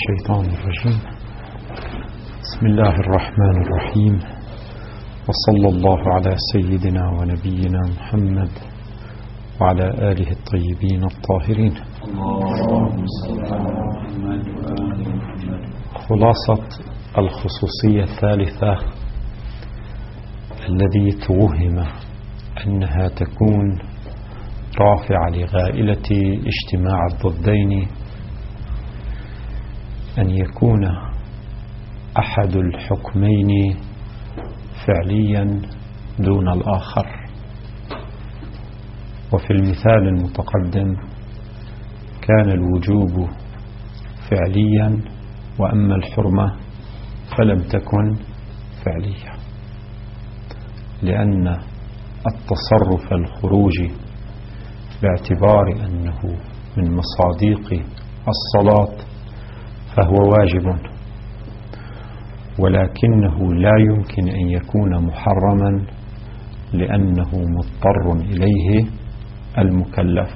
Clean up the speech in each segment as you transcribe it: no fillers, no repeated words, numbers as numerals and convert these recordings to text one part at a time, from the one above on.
الشيطان الرجيم. بسم الله الرحمن الرحيم، وصلى الله على سيدنا ونبينا محمد وعلى آله الطيبين الطاهرين. خلاصة الخصوصية الثالثة الذي توهم أنها تكون رافعة لغائلة اجتماع الضدين أن يكون أحد الحكمين فعليا دون الآخر. وفي المثال المتقدم كان الوجوب فعليا، وأما الحرمة فلم تكن فعلية، لأن التصرف الخروجي باعتبار أنه من مصادق الصلاة فهو واجب، ولكنه لا يمكن أن يكون محرما لأنه مضطر إليه المكلف،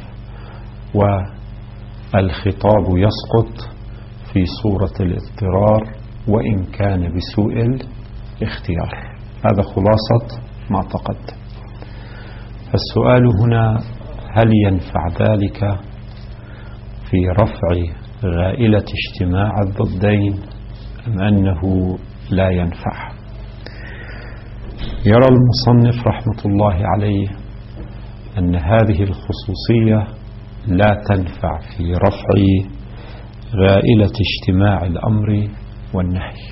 والخطاب يسقط في صورة الاضطرار وإن كان بسوء الاختيار. هذا خلاصة ما تقدم. فالسؤال هنا: هل ينفع ذلك في رفع غائلة اجتماع الضدين أم أنه لا ينفع؟ يرى المصنف رحمة الله عليه أن هذه الخصوصية لا تنفع في رفع غائلة اجتماع الأمر والنهي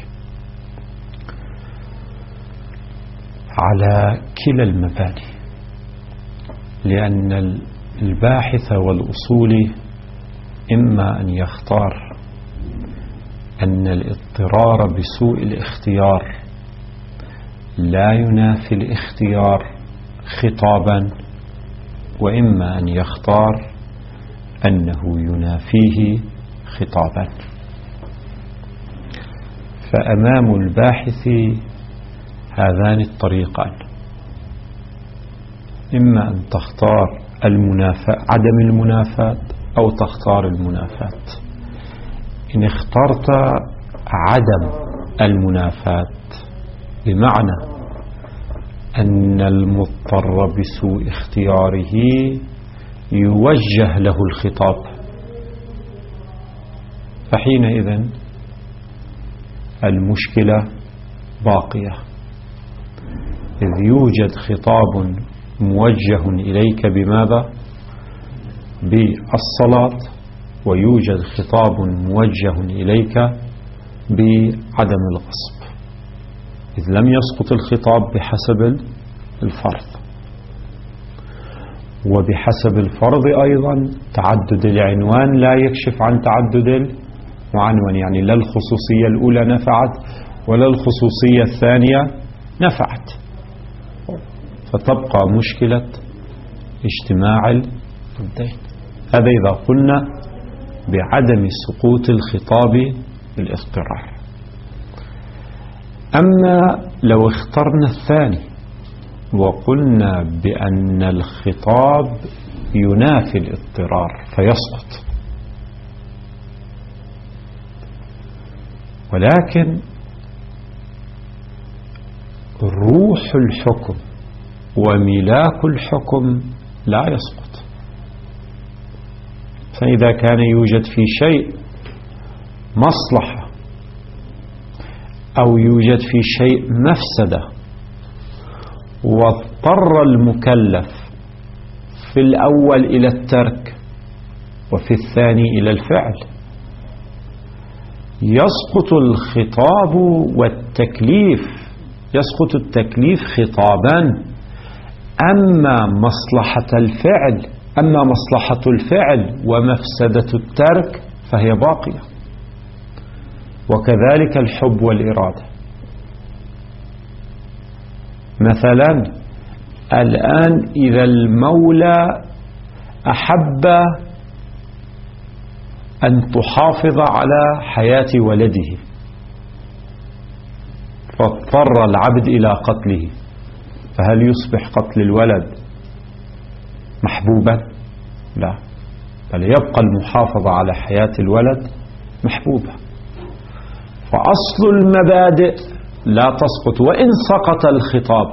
على كلا المباني، لأن الباحث والأصولي إما أن يختار أن الاضطرار بسوء الاختيار لا ينافي الاختيار خطابا، وإما أن يختار أنه ينافيه خطابا. فأمام الباحث هذان الطريقان: إما أن تختار عدم المنافاة أو تختار المنافاة. إن اخترت عدم المنافاة بمعنى أن المضطر بسوء اختياره يوجه له الخطاب، فحينئذ المشكلة باقية، إذ يوجد خطاب موجه إليك بماذا؟ بالصلاة، ويوجد خطاب موجه إليك بعدم الغصب، إذ لم يسقط الخطاب بحسب الفرض. وبحسب الفرض أيضا تعدد العنوان لا يكشف عن تعدد المعنون، يعني لا الخصوصية الأولى نفعت ولا الخصوصية الثانية نفعت، فتبقى مشكلة اجتماع الضدين. هذا إذا قلنا بعدم سقوط الخطاب بالاضطرار. أما لو اخترنا الثاني وقلنا بأن الخطاب ينافي الاضطرار فيسقط، ولكن روح الحكم وملاك الحكم لا يسقط. فإذا كان يوجد في شيء مصلحة أو يوجد في شيء مفسدة واضطر المكلف في الأول إلى الترك وفي الثاني إلى الفعل، يسقط الخطاب والتكليف، يسقط التكليف خطابا. أما مصلحة الفعل ومفسدة الترك فهي باقية، وكذلك الحب والإرادة. مثلا الآن إذا المولى أحب أن تحافظ على حياة ولده فاضطر العبد إلى قتله، فهل يصبح قتل الولد محبوبا؟ لا، بل يبقى المحافظة على حياة الولد محبوبة. فأصل المبادئ لا تسقط وإن سقط الخطاب.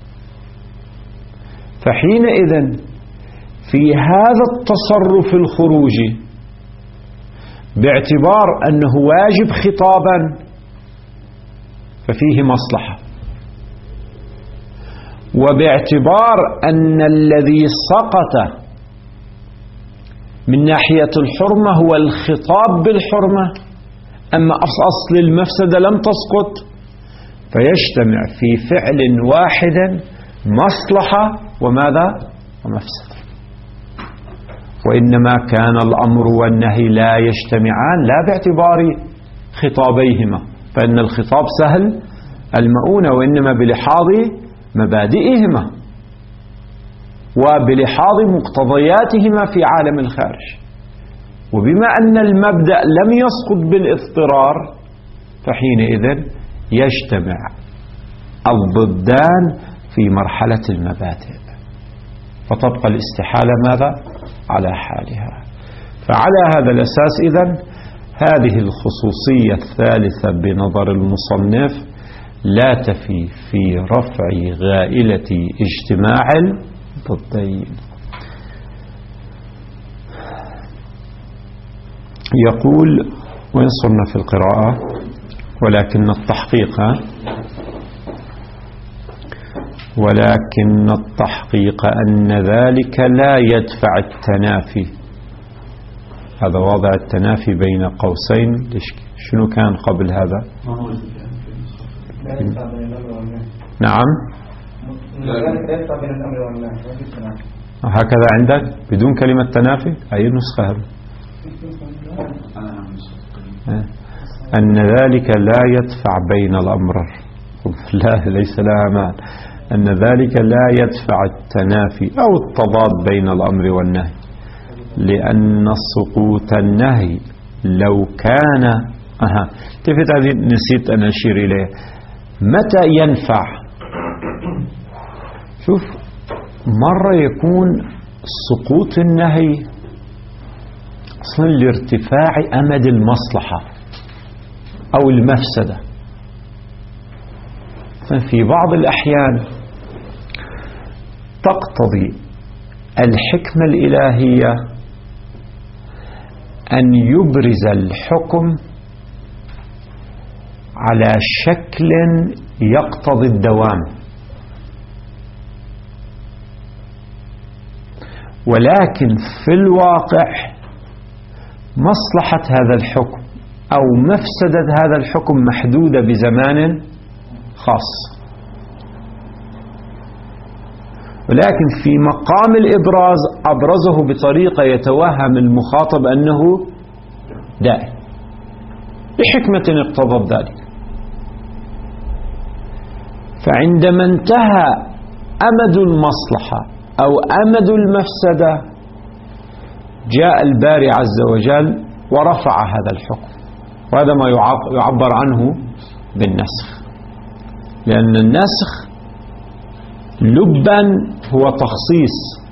فحينئذ في هذا التصرف الخروجي باعتبار أنه واجب خطابا ففيه مصلحة، وباعتبار أن الذي سقط من ناحية الحرمة هو الخطاب بالحرمة، أما أصل المفسدة لم تسقط، فيجتمع في فعل واحد مصلحة وماذا؟ ومفسدة. وإنما كان الأمر والنهي لا يجتمعان لا باعتبار خطابيهما، فإن الخطاب سهل المؤونة، وإنما بلحاظ مبادئهما وبلحاظ مقتضياتهما في عالم الخارج. وبما أن المبدأ لم يسقط بالاضطرار فحينئذ يجتمع الضدان في مرحلة المبادئ، فتبقى الاستحالة ماذا؟ على حالها. فعلى هذا الأساس إذن هذه الخصوصية الثالثة بنظر المصنف لا تفي في رفع غائلة اجتماع الضدين. يقول وين صرنا في القراءة؟ ولكن التحقيق أن ذلك لا يدفع التنافي. هذا وضع التنافي بين قوسين. شنو كان قبل هذا؟ نعم هكذا عندك بدون كلمة تنافي. أي نسخة هذا؟ أن ذلك لا يدفع بين الأمر. لا، ليس لها معنى. أن ذلك لا يدفع التنافي أو التضاد بين الأمر والنهي، لأن سقوط النهي لو كان تفت هذه نسيت أن أشير إليه. متى ينفع؟ شوف، مرة يكون سقوط النهي أصلا لارتفاع أمد المصلحة أو المفسدة. ففي بعض الأحيان تقتضي الحكمة الإلهية أن يبرز الحكم على شكل يقتضي الدوام، ولكن في الواقع مصلحة هذا الحكم أو مفسدة هذا الحكم محدودة بزمان خاص. ولكن في مقام الإبراز أبرزه بطريقة يتوهم المخاطب أنه دائم بحكمة اقتضت ذلك. فعندما انتهى أمد المصلحة أو أمد المفسدة جاء الباري عز وجل ورفع هذا الحكم، وهذا ما يعبر عنه بالنسخ، لأن النسخ لبا هو تخصيص.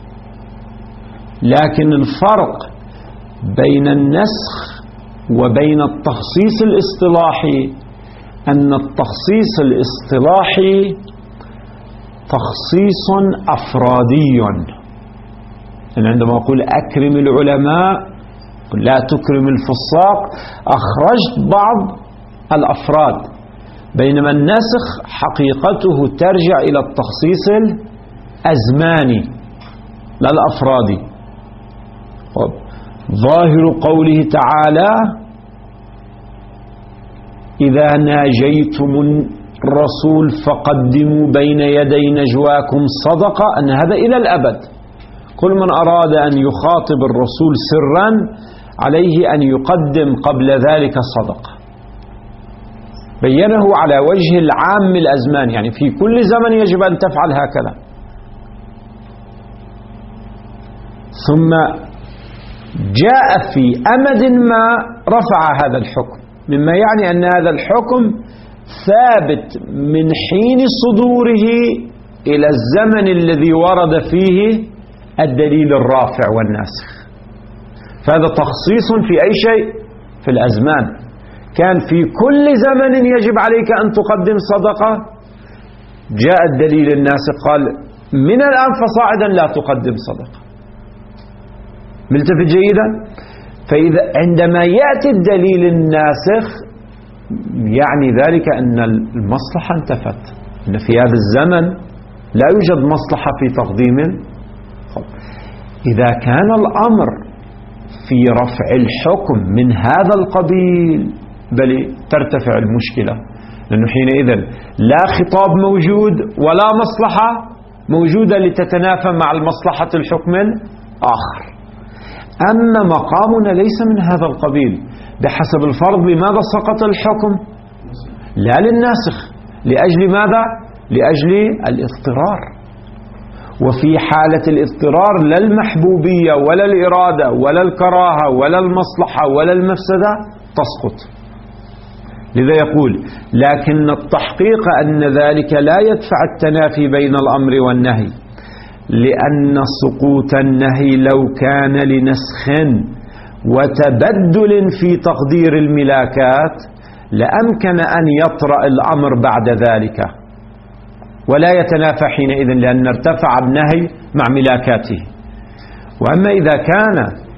لكن الفرق بين النسخ وبين التخصيص الاصطلاحي أن التخصيص الاصطلاحي تخصيص أفرادي. يعني عندما أقول أكرم العلماء لا تكرم الفساق، أخرجت بعض الأفراد، بينما النسخ حقيقته ترجع إلى التخصيص الأزماني لا الأفرادي. ظاهر قوله تعالى إذا ناجيتم الرسول فقدموا بين يدي نجواكم صدقة، أن هذا إلى الأبد. كل من أراد أن يخاطب الرسول سرا عليه أن يقدم قبل ذلك صدقة. بينه على وجه العام الأزمان، يعني في كل زمن يجب أن تفعل هكذا. ثم جاء في أمد ما رفع هذا الحكم، مما يعني أن هذا الحكم ثابت من حين صدوره إلى الزمن الذي ورد فيه الدليل الرافع والناسخ. فهذا تخصيص في أي شيء؟ في الأزمان. كان في كل زمن يجب عليك أن تقدم صدقة، جاء الدليل الناسخ قال من الآن فصاعدا لا تقدم صدقة. ملتفت جيدا؟ فإذا عندما يأتي الدليل الناسخ يعني ذلك أن المصلحة انتفت، أن في هذا الزمن لا يوجد مصلحة في تقديم. إذا كان الأمر في رفع الحكم من هذا القبيل بل ترتفع المشكلة، لأنه حينئذ لا خطاب موجود ولا مصلحة موجودة لتتنافى مع المصلحة الحكم الآخر. أما مقامنا ليس من هذا القبيل. بحسب الفرض لماذا سقط الحكم؟ لا للناسخ، لأجل ماذا؟ لأجل الاضطرار. وفي حالة الاضطرار لا المحبوبية ولا الإرادة ولا الكراهة ولا المصلحة ولا المفسدة تسقط. لذا يقول لكن التحقيق أن ذلك لا يدفع التنافي بين الأمر والنهي، لأن سقوط النهي لو كان لنسخ وتبدل في تقدير الملاكات لأمكن أن يطرأ الأمر بعد ذلك ولا يتنافى حينئذ، لأن ارتفع النهي مع ملاكاته. وأما إذا كان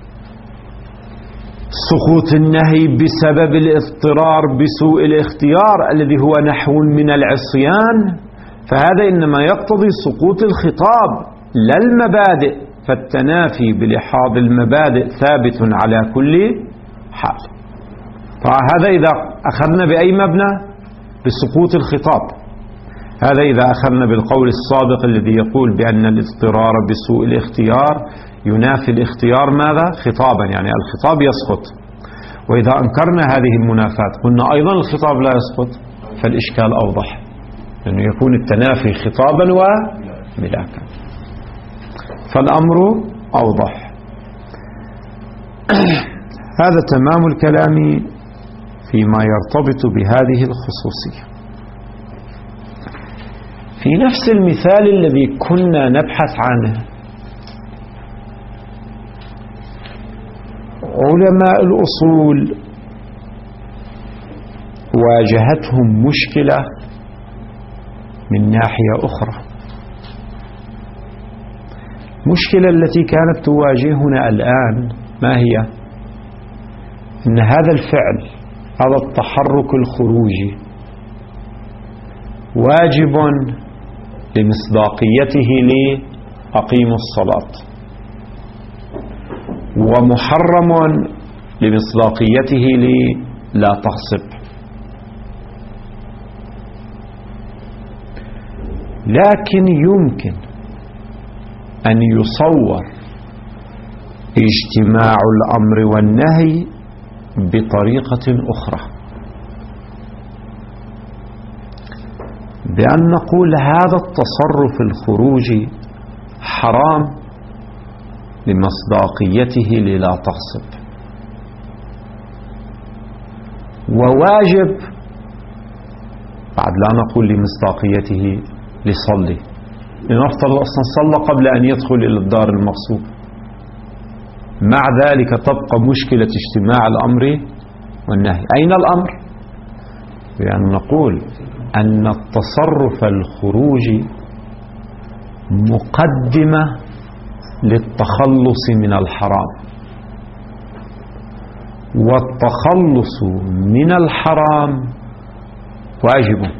سقوط النهي بسبب الاضطرار بسوء الاختيار الذي هو نحو من العصيان، فهذا إنما يقتضي سقوط الخطاب لا المبادئ، فالتنافي بلحاظ المبادئ ثابت على كل حال. فهذا إذا أخذنا بأي مبنى؟ بسقوط الخطاب. هذا إذا أخذنا بالقول الصادق الذي يقول بأن الاضطرار بسوء الاختيار ينافي الاختيار ماذا؟ خطابا، يعني الخطاب يسقط. وإذا أنكرنا هذه المنافاة قلنا أيضا الخطاب لا يسقط، فالإشكال أوضح، لأنه يكون التنافي خطابا وملاكا، فالأمر أوضح. هذا تمام الكلام فيما يرتبط بهذه الخصوصية. في نفس المثال الذي كنا نبحث عنه، علماء الأصول واجهتهم مشكلة من ناحية أخرى. المشكلة التي كانت تواجهنا الآن ما هي؟ إن هذا الفعل، هذا التحرك الخروجي، واجب لمصداقيته لأقيموا الصلاة، ومحرم لمصداقيته للا تغصب. لكن يمكن أن يصور اجتماع الأمر والنهي بطريقة أخرى، بأن نقول هذا التصرف الخروجي حرام لمصداقيته للا تغصب، وواجب بعد لا نقول لمصداقيته لصلي، لنفترض أصلا صلى قبل أن يدخل إلى الدار المغصوب، مع ذلك تبقى مشكلة اجتماع الأمر والنهي. أين الأمر؟ بأن نقول أن التصرف الخروجي مقدمة للتخلص من الحرام، والتخلص من الحرام واجب،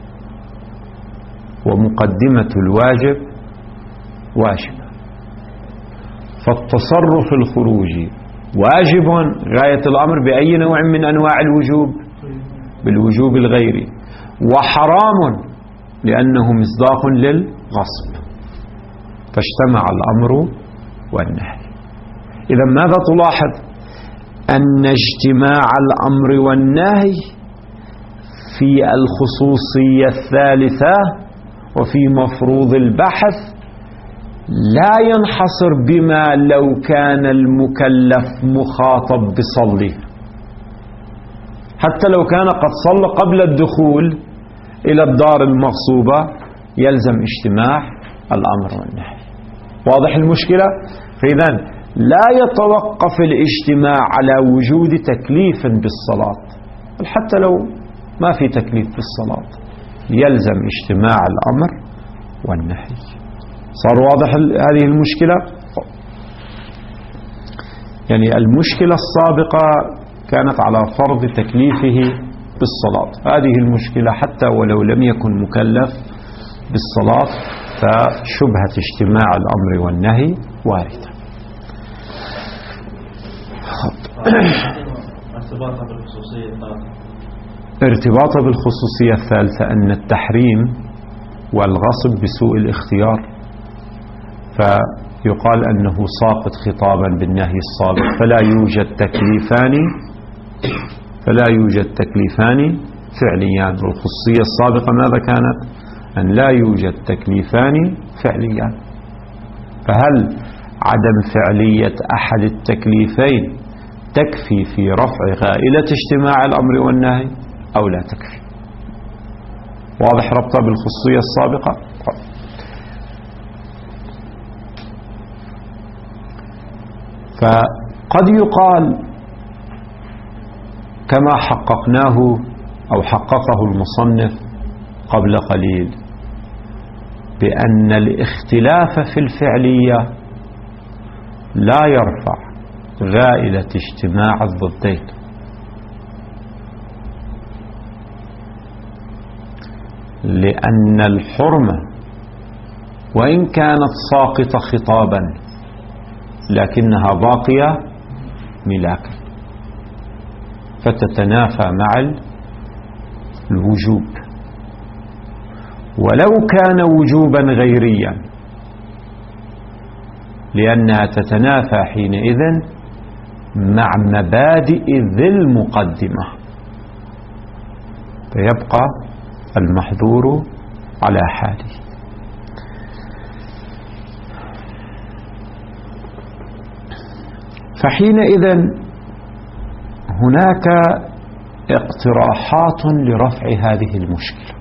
ومقدمة الواجب واجب. فالتصرف الخروجي واجب غاية الأمر بأي نوع من أنواع الوجوب؟ بالوجوب الغيري، وحرام لأنه مصداق للغصب، فاجتمع الأمر والنهي. إذا ماذا تلاحظ؟ أن اجتماع الأمر والنهي في الخصوصية الثالثة وفي مفروض البحث لا ينحصر بما لو كان المكلف مخاطب بصلي، حتى لو كان قد صلى قبل الدخول إلى الدار المغصوبة يلزم اجتماع الأمر والنهي. واضح المشكلة؟ فإذا لا يتوقف الاجتماع على وجود تكليف بالصلاة، حتى لو ما في تكليف بالصلاة يلزم اجتماع الأمر والنهي. صار واضح هذه المشكلة؟ يعني المشكلة السابقة كانت على فرض تكليفه بالصلاة، هذه المشكلة حتى ولو لم يكن مكلف بالصلاة فشبهة اجتماع الأمر والنهي واردة. ارتباطه بالخصوصية الثالثة أن التحريم والغصب بسوء الاختيار، فيقال أنه ساقط خطابا بالنهي السابق، فلا يوجد تكليفان فعليان. والخصوصية السابقة ماذا كانت؟ أن لا يوجد تكليفان فعليان. فهل عدم فعلية أحد التكليفين تكفي في رفع غائلة اجتماع الأمر والنهي أو لا تكفي؟ واضح ربطة بالخصوصية السابقة؟ فقد يقال كما حققناه أو حققه المصنف قبل قليل بأن الاختلاف في الفعلية لا يرفع غائلة اجتماع الضدين، لأن الحرمة وإن كانت ساقطة خطابا لكنها باقية ملاكا، فتتنافى مع الوجوب، ولو كان وجوبا غيريا، لأنها تتنافى حينئذ مع مبادئ ذي المقدمة، فيبقى المحظور على حاله. فحينئذ هناك اقتراحات لرفع هذه المشكلة.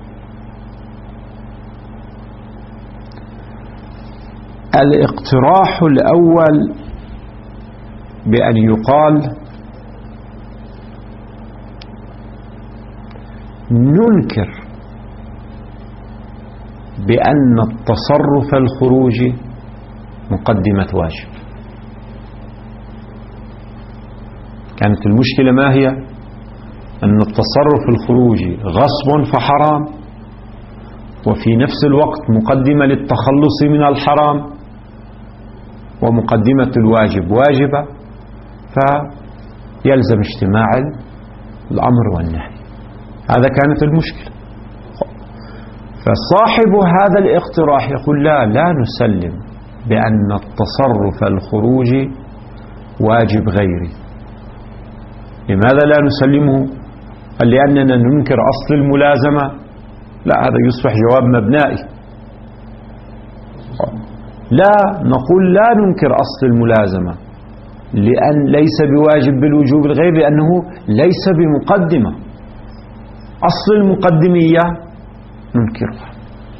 الاقتراح الأول بأن يقال ننكر بأن التصرف الخروجي مقدمة واجب. كانت المشكلة ما هي؟ أن التصرف الخروجي غصب فحرام، وفي نفس الوقت مقدمة للتخلص من الحرام، ومقدمة الواجب واجبة، فيلزم اجتماع الأمر والنهي. هذا كانت المشكلة. فصاحب هذا الاقتراح يقول لا نسلم بأن التصرف الخروجي واجب غيري. لماذا لا نسلمه؟ قال لأننا ننكر أصل الملازمة. لا، هذا يصبح جواب مبنائي. لا، نقول لا ننكر أصل الملازمة لأن ليس بواجب بالوجوب الغير، لأنه ليس بمقدمة. أصل المقدمية ننكرها.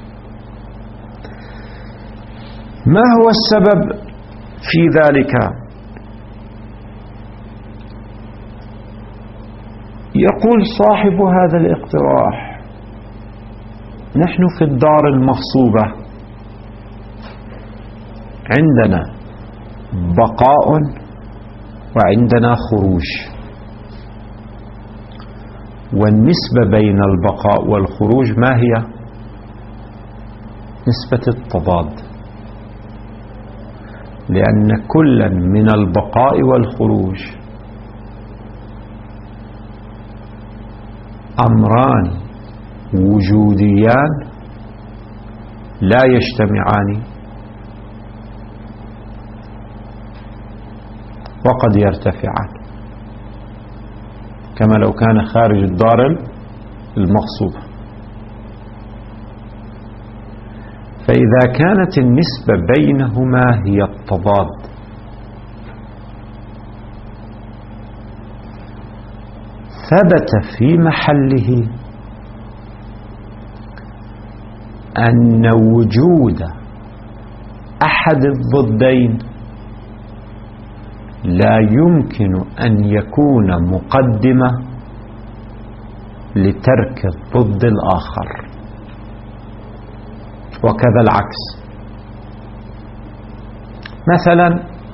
ما هو السبب في ذلك؟ يقول صاحب هذا الاقتراح نحن في الدار المغصوبة عندنا بقاء وعندنا خروج، والنسبة بين البقاء والخروج ما هي؟ نسبة التضاد، لأن كلا من البقاء والخروج أمران وجوديان لا يجتمعان وقد يرتفعان، كما لو كان خارج الدار المغصوبة. فإذا كانت النسبة بينهما هي التضاد، ثبت في محله أن وجود أحد الضدين لا يمكن أن يكون مقدمة لترك الضد الآخر، وكذا العكس. مثلا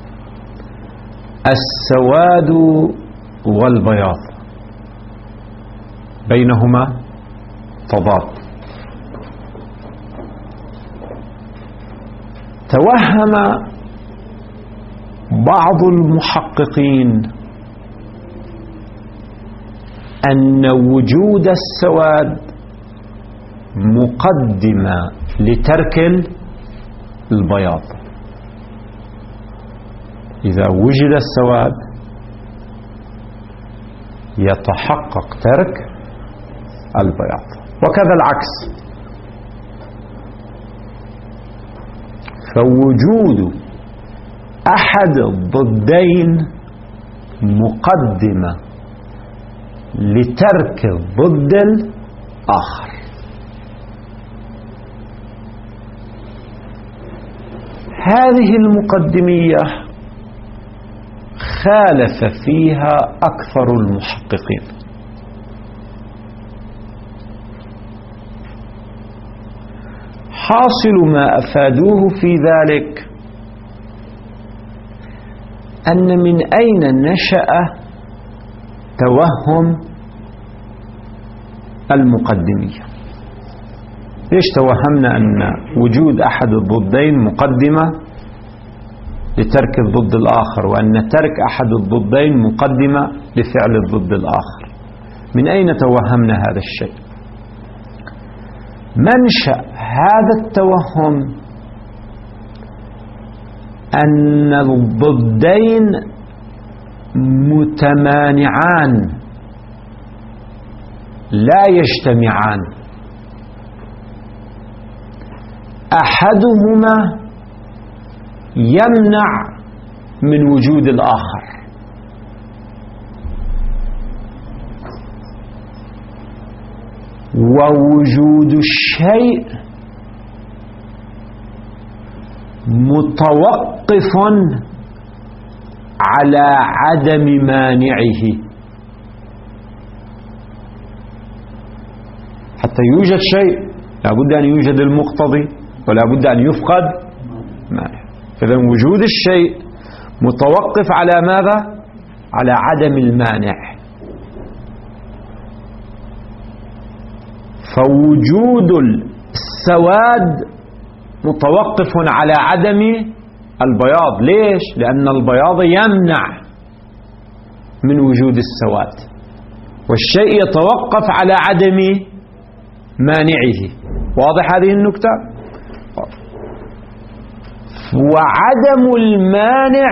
السواد والبياض بينهما تضاد. توهم بعض المحققين أن وجود السواد مقدمة لترك البياض. إذا وجد السواد يتحقق ترك البياض، وكذا العكس. فوجود أحد الضدين مقدمة لترك الضد الآخر. هذه المقدمية خالف فيها أكثر المحققين، حاصل ما أفادوه في ذلك أن من أين نشأ توهم المقدمية. ليش توهمنا أن وجود أحد الضدين مقدمة لترك الضد الآخر، وأن ترك أحد الضدين مقدمة لفعل الضد الآخر؟ من أين توهمنا هذا الشيء؟ منشأ هذا التوهم أن الضدين متمانعان لا يجتمعان، أحدهما يمنع من وجود الآخر. ووجود الشيء متوقف على عدم مانعه. حتى يوجد شيء لابد أن يوجد المقتضي، ولا بد أن يفقد مانع. فإذا وجود الشيء متوقف على ماذا؟ على عدم المانع. فوجود السواد متوقف على عدم البياض. ليش؟ لأن البياض يمنع من وجود السواد، والشيء يتوقف على عدم مانعه. واضح هذه النكتة؟ وعدم المانع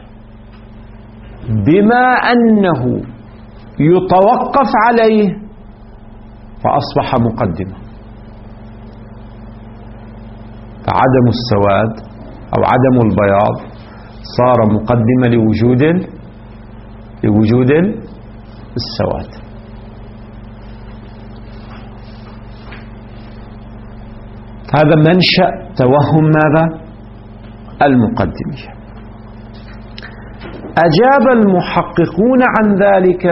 بما أنه يتوقف عليه فأصبح مقدمة. فعدم السواد أو عدم البياض صار مقدمة لوجود السواد. هذا منشأ توهم ماذا؟ المقدمية. أجاب المحققون عن ذلك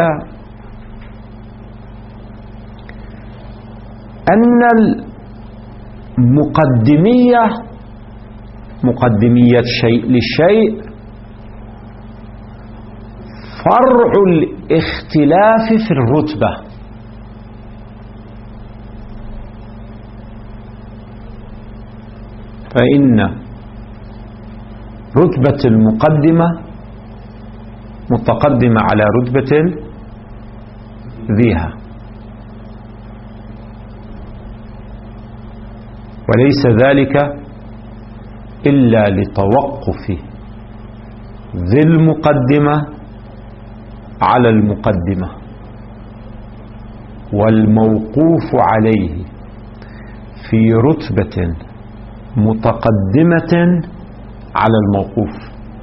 أن المقدمية، مقدمية شيء لشيء، فرع الاختلاف في الرتبة. فإن رتبة المقدمة متقدمة على رتبة ذيها، وليس ذلك إلا لتوقف ذي المقدمة على المقدمة، والموقوف عليه في رتبة متقدمة على الموقوف.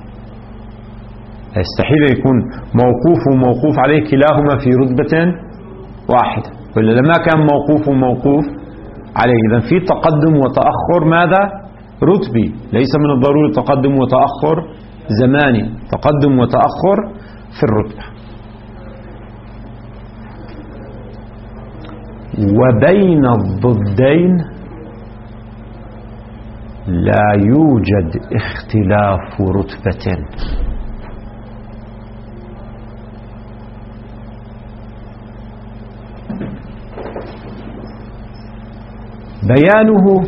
يستحيل يكون موقوف وموقوف عليه كلاهما في رتبة واحدة، ولا لما كان موقوف وموقوف عليه. إذن في تقدم وتأخر ماذا؟ رتبي، ليس من الضروري تقدم وتأخر زماني، تقدم وتأخر في الرتبة. وبين الضدين لا يوجد اختلاف رتبة. بيانه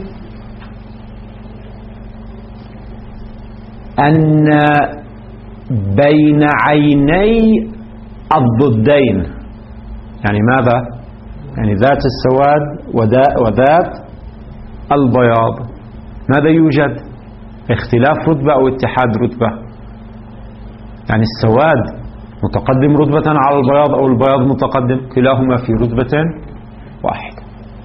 أن بين عيني الضدين، يعني ماذا؟ يعني ذات السواد وذات البياض، ماذا يوجد؟ اختلاف رتبة أو اتحاد رتبة؟ يعني السواد متقدم رتبة على البياض أو البياض متقدم، كلاهما في رتبة واحدة.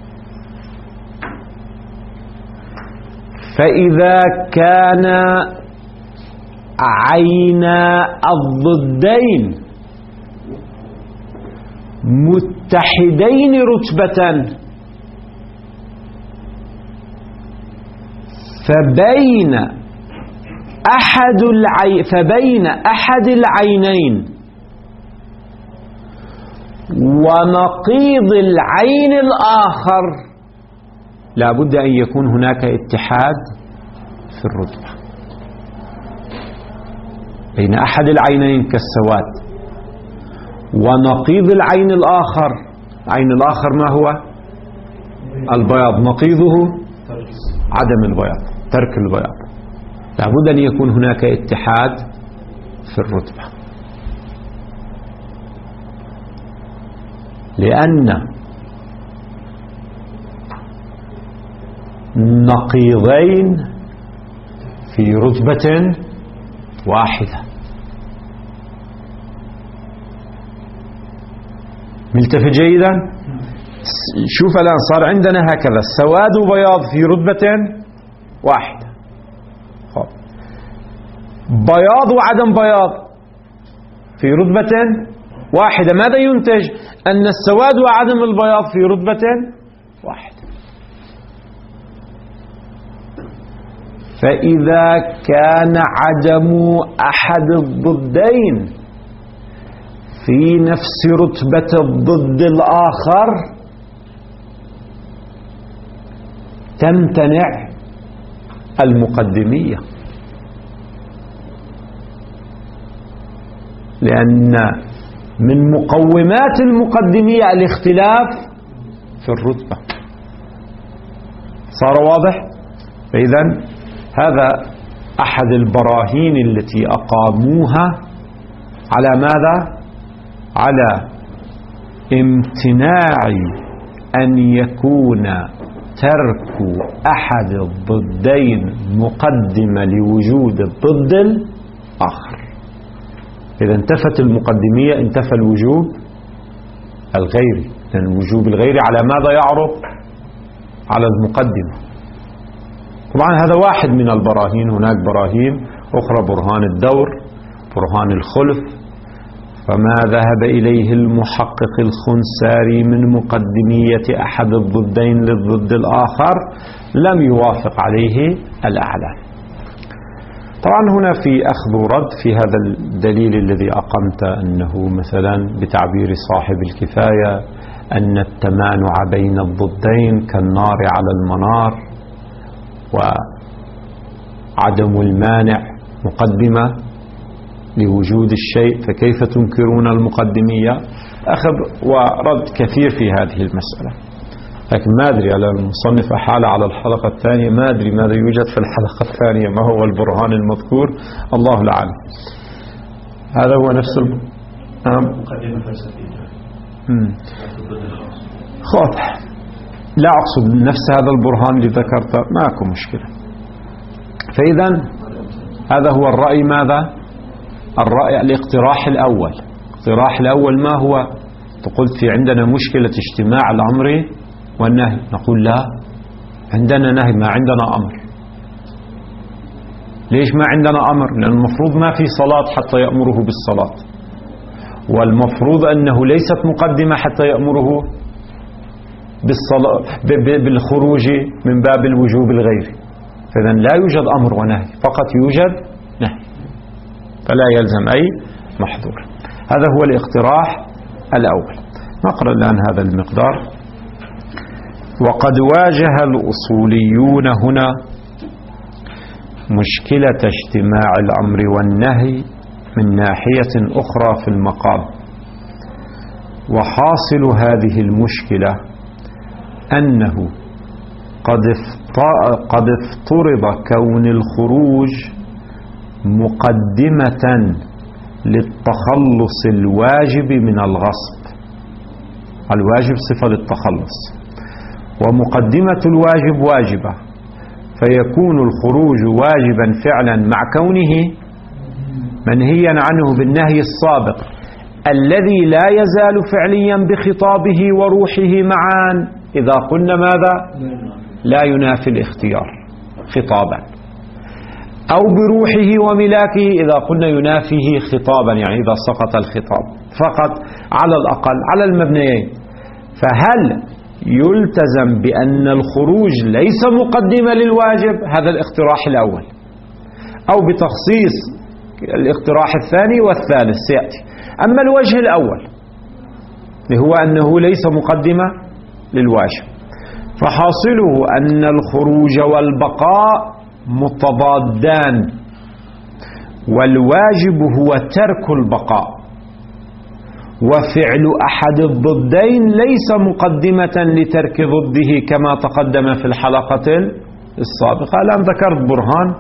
فإذا كان عين الضدين متحدين رتبة فبين أحد العينين ونقيض العين الآخر لا بد أن يكون هناك اتحاد في الرتبة بين أحد العينين كالسواد ونقيض العين الآخر. العين الآخر ما هو؟ البياض، نقيضه عدم البياض، ترك البياض. لابد أن يكون هناك اتحاد في الرتبة، لأن نقيضين في رتبة واحدة. ملتفت جيدا؟ شوف الآن صار عندنا هكذا سواد وبياض في رتبة واحدة، بياض وعدم بياض في رتبة واحدة. ماذا ينتج؟ أن السواد وعدم البياض في رتبة واحدة. فإذا كان عدم أحد الضدين في نفس رتبة الضد الآخر تمتنع المقدمية، لأن من مقومات المقدمية الاختلاف في الرتبة. صار واضح؟ فإذا هذا أحد البراهين التي أقاموها على ماذا؟ على امتناع أن يكون ترك أحد الضدين مقدمة لوجود الضد الآخر. إذا انتفت المقدمية انتفى الوجوب الغيري، لأن الوجوب الغيري على ماذا يعرض؟ على المقدمة. طبعا هذا واحد من البراهين، هناك براهين أخرى، برهان الدور، برهان الخلف. فما ذهب إليه المحقق الخنساري من مقدمية أحد الضدين للضد الآخر لم يوافق عليه الأعلى. طبعا هنا في أخذ ورد في هذا الدليل الذي أقمت، أنه مثلا بتعبير صاحب الكفاية أن التمانع بين الضدين كالنار على المنار، وعدم المانع مقدمة لوجود الشيء، فكيف تنكرون المقدمية؟ أخذ ورد كثير في هذه المسألة، لكن ما أدري على المصنف أحال على الحلقة الثانية، ما أدري ماذا يوجد في الحلقة الثانية، ما هو البرهان المذكور، الله العالم. هذا هو نفس مقدمة فلسفية. خاطئ، لا أقصد نفس هذا البرهان اللي ذكرته، ماكو مشكلة. فإذا هذا هو الرأي. ماذا؟ الرأي الاقتراح الأول. الاقتراح الأول ما هو؟ تقول في عندنا مشكلة اجتماع الأمر والنهي، نقول لا، عندنا نهي ما عندنا أمر. ليش ما عندنا أمر؟ لأن المفروض ما في صلاة حتى يأمره بالصلاة، والمفروض أنه ليست مقدمة حتى يأمره بالخروج من باب الوجوب الغيري. فإذا لا يوجد أمر ونهي، فقط يوجد نهي، فلا يلزم أي محظور. هذا هو الاقتراح الأول. نقرأ الآن هذا المقدار. وقد واجه الأصوليون هنا مشكلة اجتماع الأمر والنهي من ناحية أخرى في المقام، وحاصل هذه المشكلة أنه قد افترض كون الخروج مقدمة للتخلص الواجب من الغصب. الواجب صفة للتخلص، ومقدمة الواجب واجبة، فيكون الخروج واجبا فعلا مع كونه منهيا عنه بالنهي السابق الذي لا يزال فعليا بخطابه وروحه معا، إذا قلنا ماذا؟ لا ينافي الاختيار خطابا، أو بروحه وملاكه إذا قلنا ينافيه خطابا، يعني إذا سقط الخطاب فقط على الأقل على المبنيين. فهل يلتزم بأن الخروج ليس مقدمة للواجب؟ هذا الاقتراح الأول، أو بتخصيص الاقتراح الثاني والثالث سيأتي. أما الوجه الأول اللي هو أنه ليس مقدمة للواجب، فحاصله أن الخروج والبقاء متضادان، والواجب هو ترك البقاء، وفعل أحد الضدين ليس مقدمة لترك ضده كما تقدم في الحلقة السابقة. الآن ذكرت برهان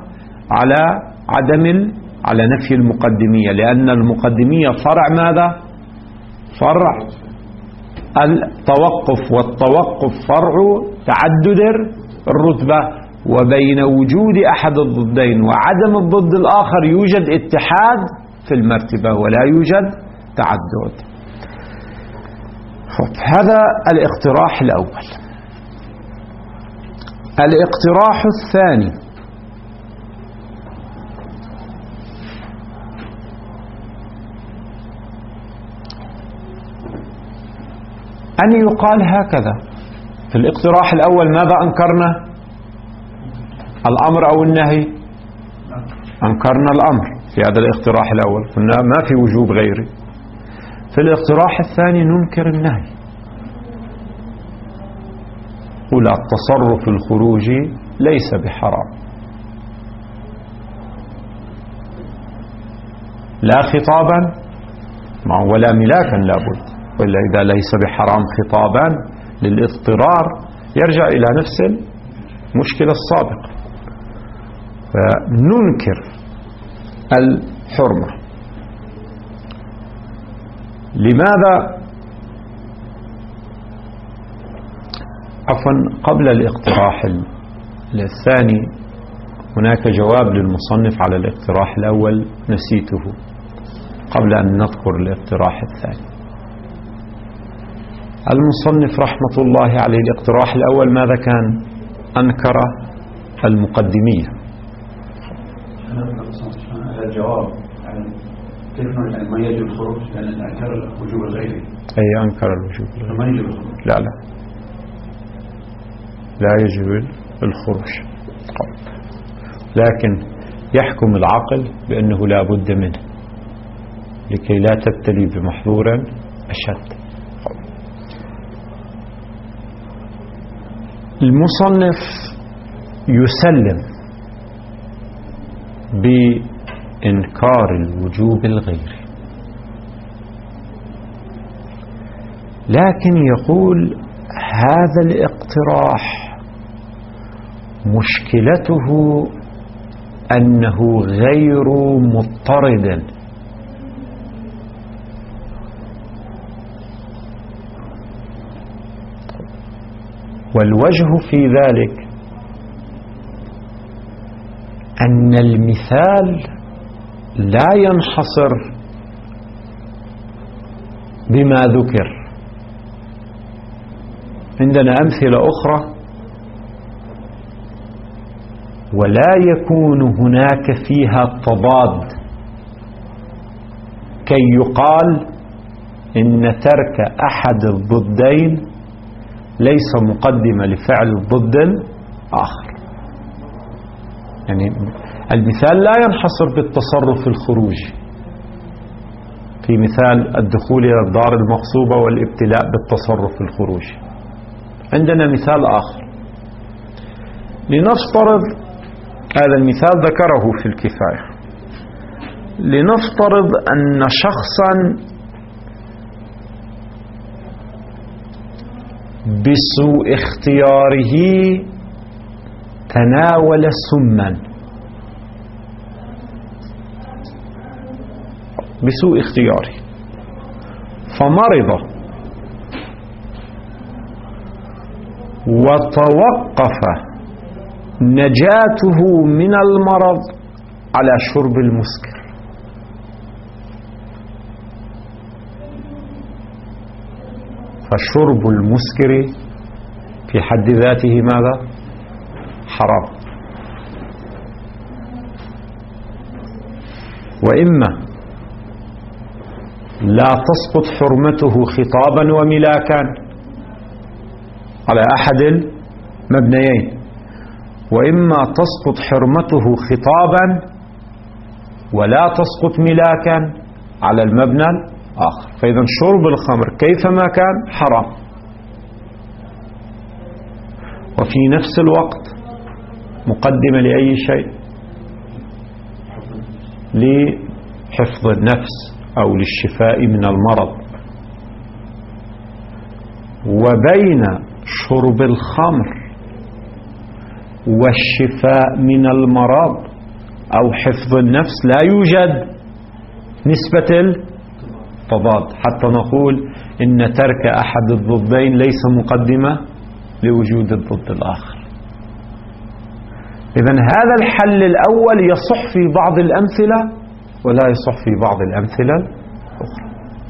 على نفي المقدمية، لأن المقدمية فرع ماذا؟ فرع التوقف، والتوقف فرع تعدد الرتبة، وبين وجود أحد الضدين وعدم الضد الآخر يوجد اتحاد في المرتبة ولا يوجد تعدد. هذا الاقتراح الأول. الاقتراح الثاني أن يقال هكذا: في الاقتراح الأول ماذا أنكرنا؟ الأمر أو النهي؟ أنكرنا الأمر في هذا الاقتراح الأول، قلنا ما في وجوب غيره. في الاقتراح الثاني ننكر النهي، قل التصرف الخروجي ليس بحرام، لا خطابا ولا ملاكا لابد، وإلا إذا ليس بحرام خطابا للاضطرار يرجع إلى نفس المشكلة السابقة. فننكر الحرمة. لماذا؟ عفوا، قبل الاقتراح الثاني هناك جواب للمصنف على الاقتراح الأول نسيته قبل أن نذكر الاقتراح الثاني. المصنف رحمة الله عليه الاقتراح الأول ماذا كان؟ أنكر المقدمية. الجواب كيف ما يجب الخروج؟ لأن أنكر الوجوب الغيري. أي أنكر الوجوب الغيري. ما يجب الخروج. لا يجب الخروج، لكن يحكم العقل بأنه لا بد منه لكي لا تبتلي بمحظور أشد. المصنف يسلم بإنكار الوجوب الغيري، لكن يقول هذا الاقتراح مشكلته أنه غير مضطرد، والوجه في ذلك أن المثال لا ينحصر بما ذكر. عندنا أمثلة أخرى ولا يكون هناك فيها تضاد كي يقال إن ترك أحد الضدين ليس مقدمة لفعل الضد الآخر. يعني المثال لا ينحصر بالتصرف الخروجي في مثال الدخول إلى الدار المغصوبة والابتلاء بالتصرف الخروجي، عندنا مثال آخر. لنفترض هذا المثال ذكره في الكفاية. لنفترض أن شخصا بسوء اختياره تناول سما، بسوء اختياره فمرض وتوقف نجاته من المرض على شرب المسكر. فشرب المسكر في حد ذاته ماذا؟ حرام. وإما لا تسقط حرمته خطابا وملاكا على أحد المبنيين، وإما تسقط حرمته خطابا ولا تسقط ملاكا على المبنى الآخر. فإذا شرب الخمر كيفما كان حرام، وفي نفس الوقت مقدمة لأي شيء؟ لحفظ النفس أو للشفاء من المرض. وبين شرب الخمر والشفاء من المرض أو حفظ النفس لا يوجد نسبة التضاد، حتى نقول إن ترك أحد الضدين ليس مقدمة لوجود الضد الآخر. إذن هذا الحل الأول يصح في بعض الأمثلة ولا يصح في بعض الأمثلة الأخرى.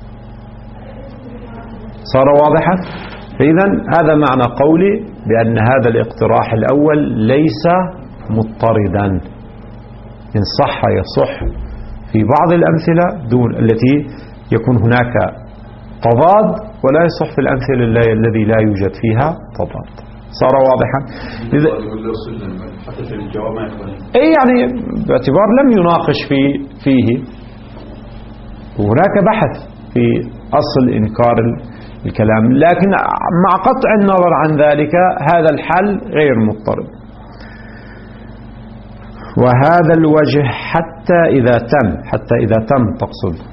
صار واضحا؟ فإذن هذا معنى قولي بأن هذا الاقتراح الأول ليس مضطردا، إن صح يصح في بعض الأمثلة دون التي يكون هناك تضاد، ولا يصح في الأمثلة الذي لا يوجد فيها تضاد. صار واضحا؟ أي يعني باعتبار لم يناقش فيه، وهناك بحث في أصل إنكار الكلام، لكن مع قطع النظر عن ذلك هذا الحل غير مضطرد. وهذا الوجه حتى إذا تم تقصد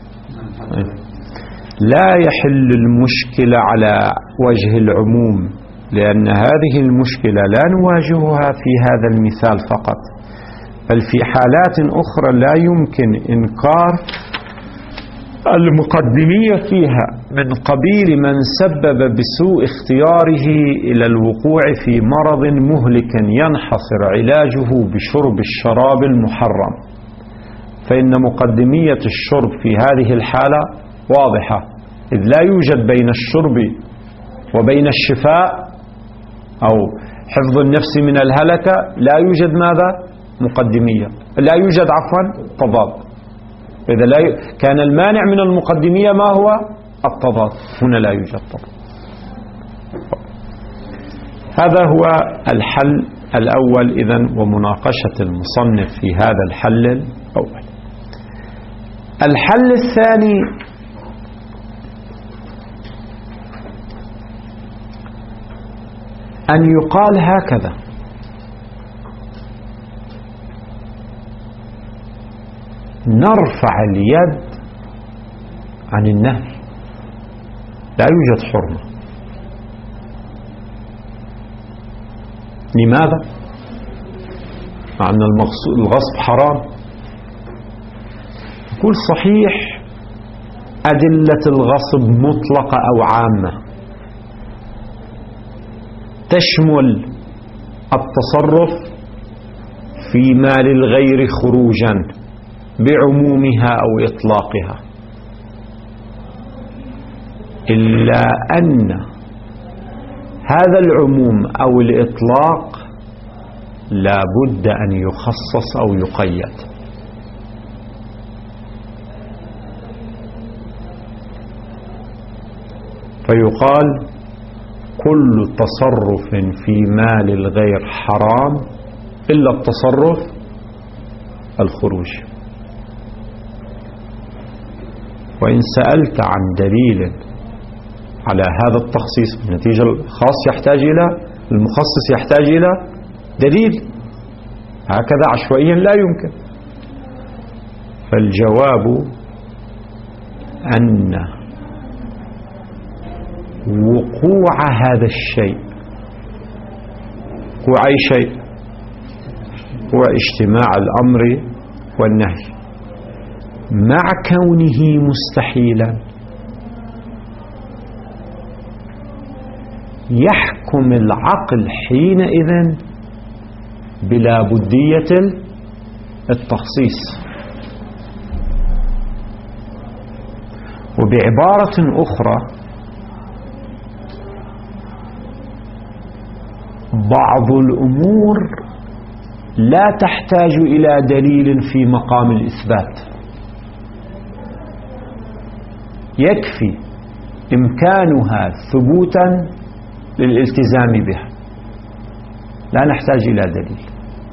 لا يحل المشكلة على وجه العموم، لأن هذه المشكلة لا نواجهها في هذا المثال فقط، بل في حالات أخرى لا يمكن إنكار المقدمية فيها، من قبيل من سبب بسوء اختياره إلى الوقوع في مرض مهلك ينحصر علاجه بشرب الشراب المحرم، فإن مقدمية الشرب في هذه الحالة واضحة، إذ لا يوجد بين الشرب وبين الشفاء أو حفظ النفس من الهلكة لا يوجد ماذا؟ مقدمية، لا يوجد تضاد. إذا كان المانع من المقدمية ما هو؟ التضاد. هنا لا يوجد تضاد. هذا هو الحل الأول إذن، ومناقشة المصنف في هذا الحل الأول. الحل الثاني أن يقال هكذا: نرفع اليد عن النهي، لا يوجد حرمة. لماذا؟ مع أن الغصب حرام. يقول صحيح أدلة الغصب مطلقة أو عامة، تشمل التصرف في مال الغير خروجا بعمومها أو إطلاقها، إلا أن هذا العموم أو الإطلاق لا بد أن يخصص أو يقيد. فيقال كل تصرف في مال الغير حرام إلا التصرف الخروج. وإن سألت عن دليل على هذا التخصيص. النتيجة الخاص يحتاج إلى المخصص يحتاج إلى دليل، هكذا عشوائيا لا يمكن. فالجواب أن وقوع هذا الشيء، وقوع أي شيء، هو اجتماع الأمر والنهي، مع كونه مستحيلا يحكم العقل حينئذ بلا بدية التخصيص. وبعبارة أخرى، بعض الأمور لا تحتاج إلى دليل في مقام الإثبات، يكفي إمكانها ثبوتا للالتزام بها، لا نحتاج إلى دليل.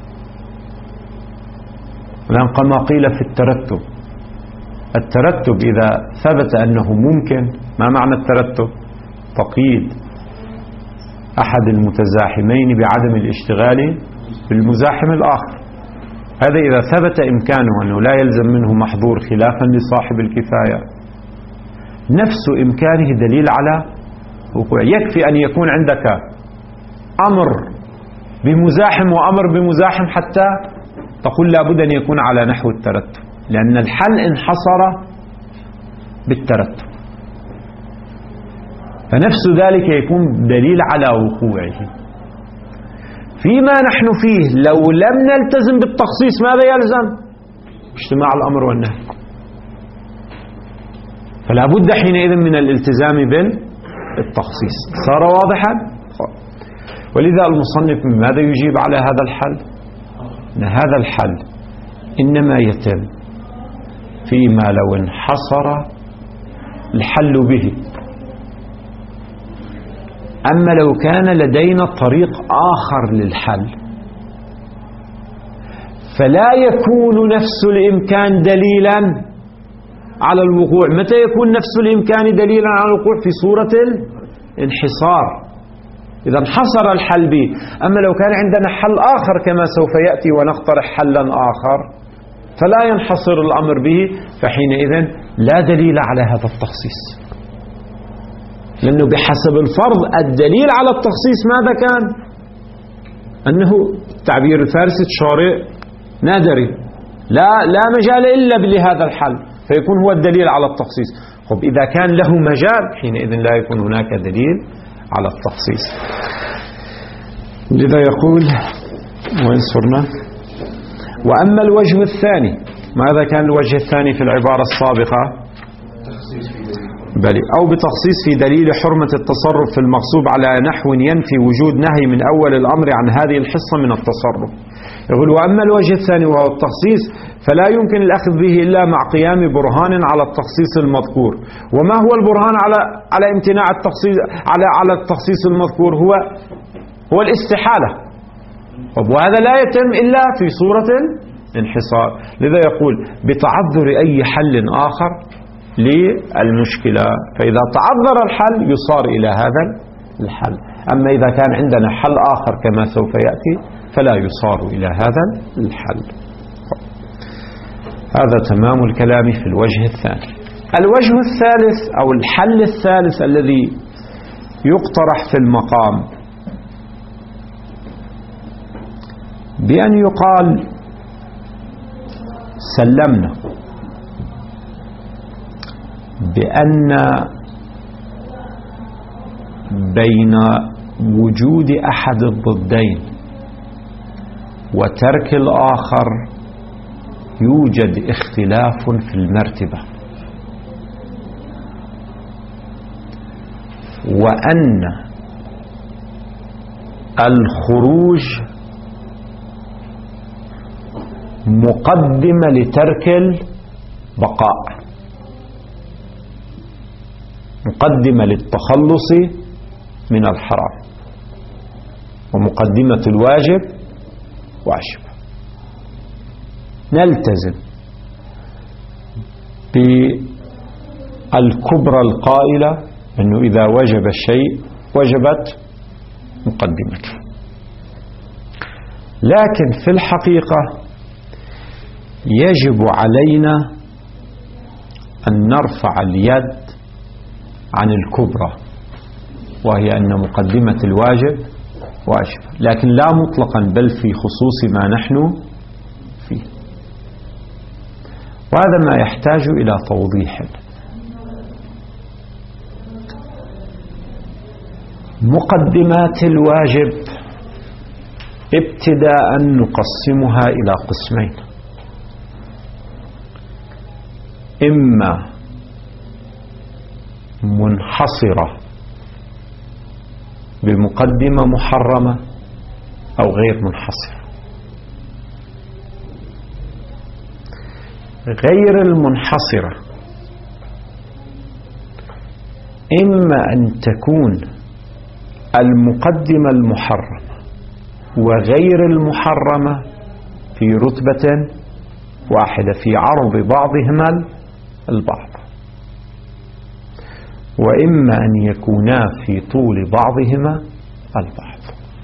لأن كما قيل في الترتب، الترتب إذا ثبت أنه ممكن، ما معنى الترتب؟ تقييد أحد المتزاحمين بعدم الاشتغال بالمزاحم الآخر. هذا إذا ثبت إمكانه أنه لا يلزم منه محظور خلافا لصاحب الكفاية، نفس إمكانه دليل على وقوع. يكفي أن يكون عندك أمر بمزاحم وأمر بمزاحم حتى تقول لابد أن يكون على نحو الترتب، لأن الحل انحصر بالترتب. فنفس ذلك يكون دليل على وقوعه. فيما نحن فيه لو لم نلتزم بالتخصيص ماذا يلزم؟ اجتماع الأمر والنهي. فلا بد حينئذ من الالتزام بالتخصيص. صار واضحا؟ ولذا المصنف ماذا يجيب على هذا الحل؟ أن هذا الحل إنما يتم فيما لو انحصر الحل به. أما لو كان لدينا طريق آخر للحل فلا يكون نفس الإمكان دليلا على الوقوع. متى يكون نفس الإمكان دليلا على الوقوع؟ في صورة الانحصار، إذا انحصر الحل به. أما لو كان عندنا حل آخر كما سوف يأتي ونقترح حلا آخر فلا ينحصر الأمر به، فحينئذ لا دليل على هذا التخصيص، لأنه بحسب الفرض الدليل على التخصيص ماذا كان؟ أنه تعبير الفارسي شارع نادري، لا مجال إلا لهذا الحل، فيكون هو الدليل على التخصيص. خب إذا كان له مجال حينئذ لا يكون هناك دليل على التخصيص. لذا يقول وين صرنا؟ وأما الوجه الثاني، ماذا كان الوجه الثاني في العبارة السابقة؟ بل أو بتخصيص في دليل حرمة التصرف في المغصوب على نحو ينفي وجود نهي من أول الأمر عن هذه الحصة من التصرف. يقول وأما الوجه الثاني وهو التخصيص فلا يمكن الأخذ به إلا مع قيام برهان على التخصيص المذكور. وما هو البرهان على امتناع التخصيص على التخصيص المذكور؟ هو الاستحالة، وهذا لا يتم إلا في صورة الانحصار. لذا يقول بتعذر أي حل آخر للمشكلة، فإذا تعذر الحل يصار إلى هذا الحل. أما إذا كان عندنا حل آخر كما سوف يأتي فلا يصار إلى هذا الحل. هذا تمام الكلام في الوجه الثاني. الوجه الثالث أو الحل الثالث الذي يقترح في المقام بأن يقال سلمنا بأن بين وجود أحد الضدين وترك الآخر يوجد اختلاف في المرتبة، وأن الخروج مقدمة لترك البقاء، مقدمة للتخلص من الحرام، ومقدمة الواجب واجب. نلتزم بالكبرى القائلة أنه إذا وجب الشيء وجبت مقدمته. لكن في الحقيقة يجب علينا أن نرفع اليد عن الكبرى، وهي أن مقدمة الواجب واجبة، لكن لا مطلقا بل في خصوص ما نحن فيه. وهذا ما يحتاج إلى توضيح. مقدمات الواجب ابتداء نقسمها إلى قسمين: إما منحصرة بمقدمة محرمة أو غير منحصرة. غير المنحصرة إما أن تكون المقدمة المحرمة وغير المحرمة في رتبة واحدة في عرض بعضهما البعض، وإما أن يكونا في طول بعضهما البعض،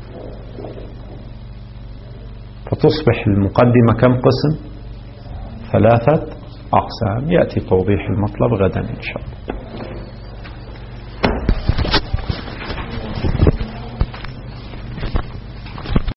فتصبح المقدمة كم قسم؟ 3 أقسام. يأتي توضيح المطلب غدا إن شاء الله.